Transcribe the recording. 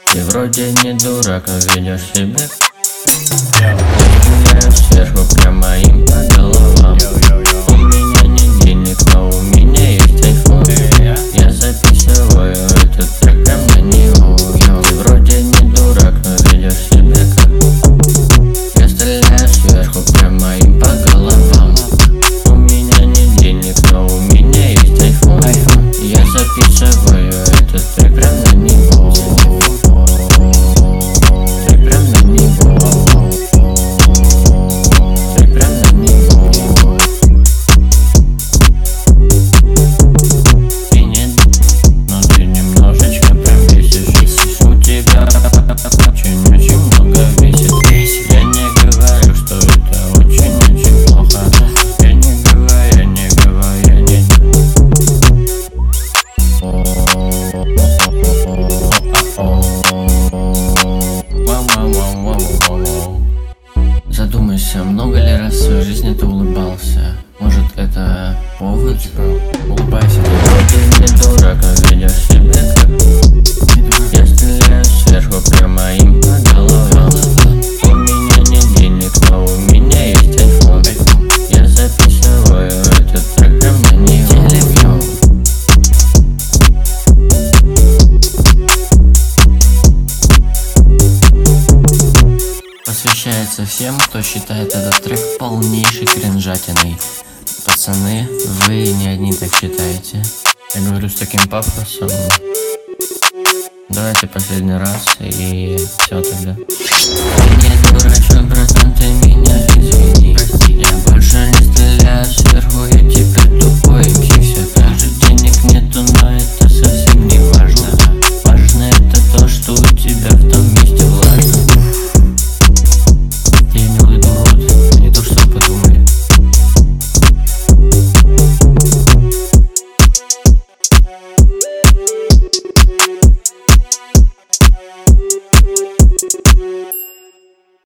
Ты вроде не дурак, но ведешь себя. Я стреляю сверху прямо им по головам. У меня не денег, но у меня есть айфон. Я записываю этот трек прям на него. Ты вроде не дурак, но ведешь себя как. Я стреляю сверху прямо им по головам. У меня не денег, но у меня есть айфон. Я записываю этот трек прям на него. Задумайся, много ли раз в своей жизни ты улыбался? Может, это повод? Улыбайся. Ты вроде не дурак, а ведешь себя как. Я стреляю сверху прямо им по головам. У меня не денег, но у меня есть айфон. Я записываю этот трек прям на него. Посвящается всем, кто считает этот трек полнейшей кринжатиной. Пацаны, вы не одни так считаете. Я говорю с таким пафосом. Давайте последний раз и все тогда. Ты не дурачок, братан, ты меня извини. Я больше не стреляю сверху, я теперь тупой. Все так же денег нету, но это совсем